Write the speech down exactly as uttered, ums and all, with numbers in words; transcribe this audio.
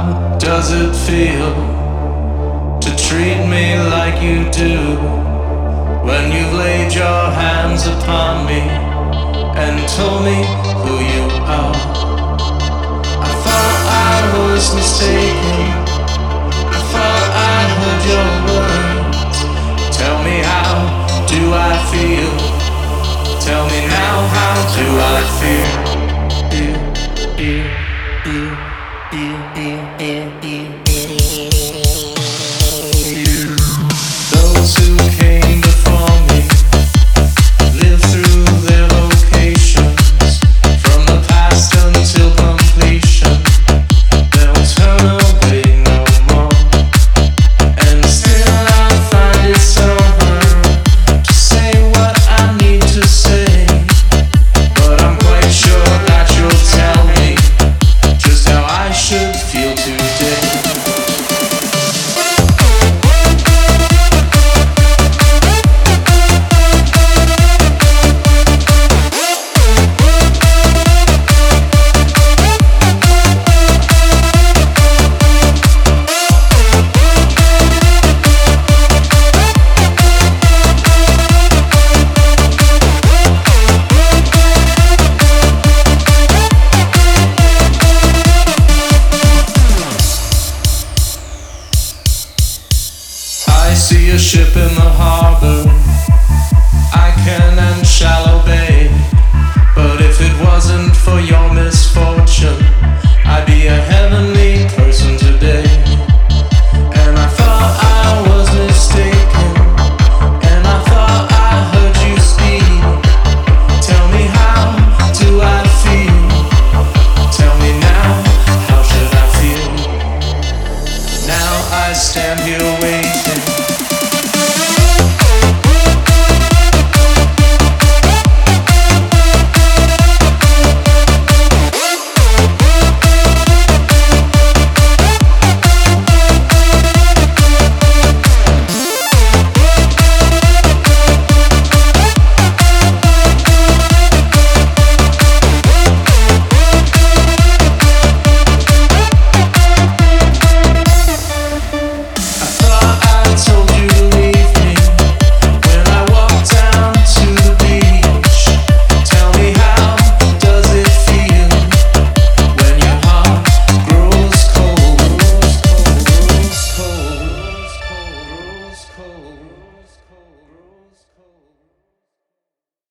How does it feel to treat me like you do when you've laid your hands upon me and told me who you are? I thought I was mistaken. I thought I heard your words. Tell me, how do I feel? Tell me now, how do I feel? Feel, feel, feel, feel, feel, feel, feel. Those who came before me lived through their locations, from the past until completion. They'll turn away no more, and still I find it so hard to say what I need to say. But I'm quite sure that you'll tell me just how I should feel today. I see a ship in the harbor, I can and shall obey. But if it wasn't for your misfortune, I'd be a heavenly person today. And I thought I was mistaken, and I thought I heard you speak. Tell me, how do I feel? Tell me now, how should I feel? Now I stand here